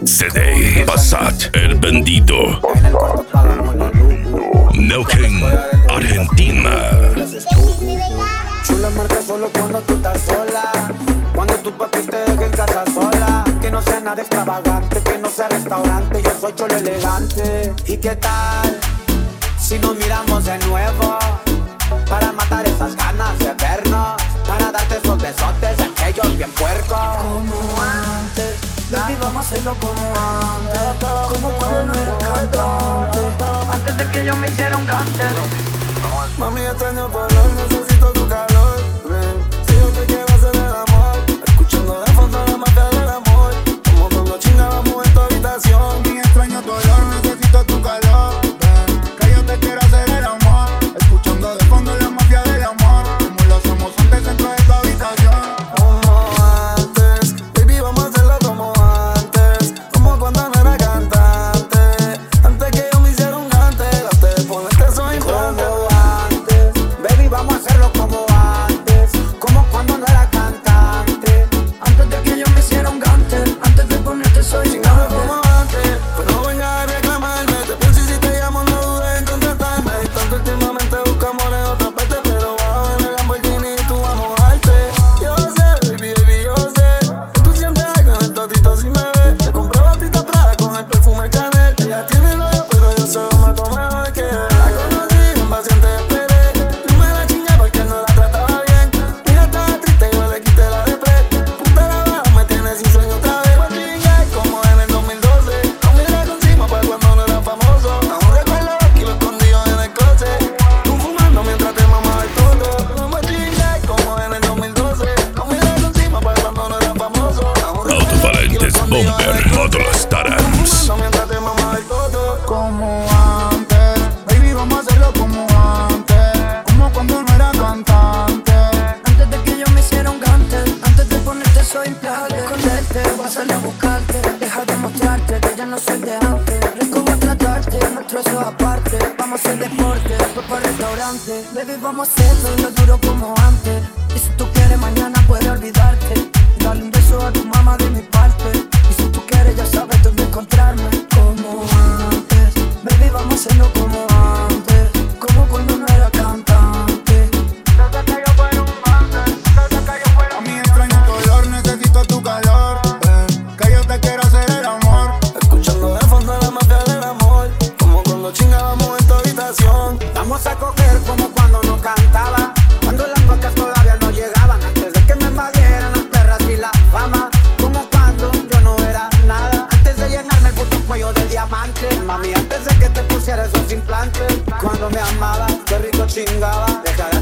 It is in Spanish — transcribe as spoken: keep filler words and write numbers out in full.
C D Passat, el bendito. Neuquén, Argentina. Chula marca solo cuando tú estás sola. Cuando tu papi te deje en casa sola. Que no sea nada extravagante, que no sea restaurante. Yo soy cholo elegante. ¿Y qué tal si nos miramos de nuevo? Para matar esas ganas de vernos. Para darte esos besotes, aquellos bien puercos. Como antes, baby, vamos a hacerlo como antes. Como cuando no era cantante. Antes de que yo me hiciera un cante. Mami, extraño tu olor, necesito tu calor. Ven, si yo te quiero hacer el amor. Escuchando de fondo la mafia del amor. Como cuando chingábamos en tu habitación. Mami, extraño tu olor, necesito tu calor. Ven, que yo te quiero hacer el amor. Escuchando de fondo la mafia del amor. Como lo hacemos antes dentro de tu habitación. Como antes, baby, vamos a hacerlo como antes. Como cuando no era cantante. Antes que yo me hiciera un gante. Antes de ponerte soy implante. Baby, vamos a hacerlo como antes. Como cuando no era cantante. Antes de que yo me hiciera un gante. Antes de ponerte soy implante. Como antes, pero no vengas a reclamarme. Te pienso y si te llamo no dudes en contestarme. Y tanto últimamente buscamos en otra parte. Pero bajo en el Lamborghini y tú vamos a arte. Yo sé, baby, baby, yo sé. Tú sientes algo en el totito si me ves. Te compré batita Prada con el perfume Chanel. Ella tiene lo yo, pero yo solo me tomo mejor que él. La conocí, un paciente esperé. Tú me la chingas porque no la trataba bien. Mira, estaba triste, yo le quité la depre. Puta la baja, me tiene sin sueño otra vez. Voy a chingar como en el dos mil doce. No mira con encima para cuando no era famoso. Aún recuerdo los kilos escondidos en el closet. Tú fumando mientras te mamaba el todo. Voy a chingar como en el dos mil doce. No mira con encima para cuando no era famoso. Aún recuerdo los kilos Autovalentes escondidos en Bomber, el closet. módulos Tarams. Fumando mientras te mamaba el todo. Como antes, baby, vamos a hacerlo como antes. Como cuando no era cantante. Antes de que yo me hiciera un gante. Antes de ponerte soy implante. Esconderte, voy a salir a buscarte. Dejar de mostrarte que ya no soy de antes. Rico voy a tratarte, nuestro eso aparte. Vamos a hacer deporte, después para restaurante. Baby, vamos a hacerlo y lo duro como antes. Y si tú quieres mañana puedes olvidarte. Dale un beso a tu mamá de mi parte. Y si tú quieres ya sabes dónde encontrarme. Como antes, baby, vamos a hacerlo como antes. Como cuando no era cantante. Desde que yo fuera un antes. Desde que yo fuera un Mami, extraño tu olor, necesito tu calor. Ven, que yo te quiero hacer el amor. Escuchando de fondo la mafia del amor. Como cuando chingábamos en tu habitación. Vamos a coger como cuando no cantaba. Cuando las pocas todavía no llegaban. Antes de que me invadieran las perras y la fama. Como cuando yo no era nada. Antes de llenarme el puto cuello de diamante. Mami, antes de que te pusiera esos implantes. Cuando me amaba, qué rico chingaba. Deja